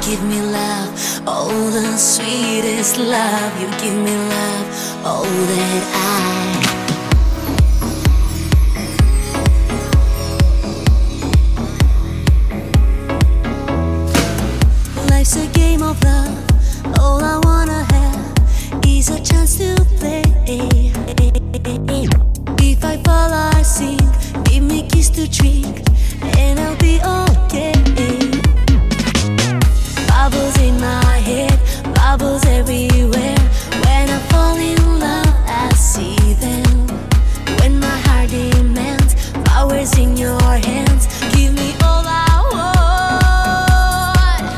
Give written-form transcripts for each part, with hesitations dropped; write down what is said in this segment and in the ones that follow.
give me love, oh the sweetest love. You give me love, oh that Life's a game of love. All I wanna have is a chance to play. If I fall or sink, give me a kiss to drink, and I'll be okay. Bubbles in my head, bubbles everywhere. When I fall in love, I see them. When my heart demands, powers in your hands. Give me all I want.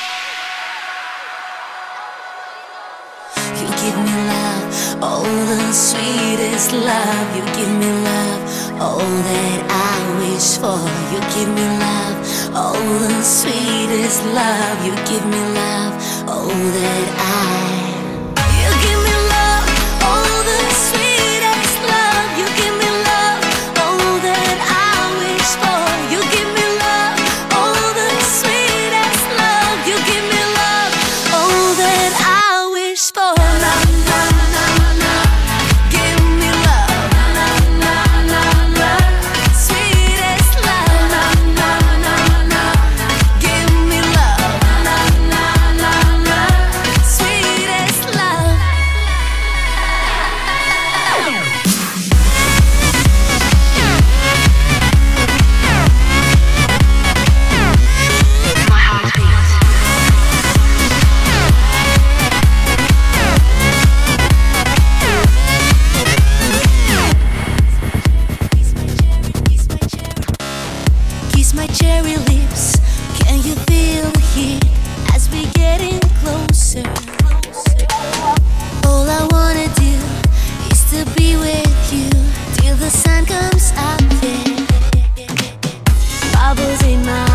You give me love, oh the sweetest love. You give me love, all that I wish for. You give me love, oh the sweetest love. You give me love, oh that You give me love, oh the sweetest love. You give me love, all that I wish for. You give me love, oh the sweetest love. You give me love, all that I wish for. Na, na, na, na. Give me love, na, na, na, na. Sweetest love, na, na, na, na. Give me love, na, na, na, na. Sweetest love. My heart beats. Kiss my cherry lips. Can you feel the heat as we getting closer? All I wanna do is to be with you till the sun comes up. Yeah. Bubbles in my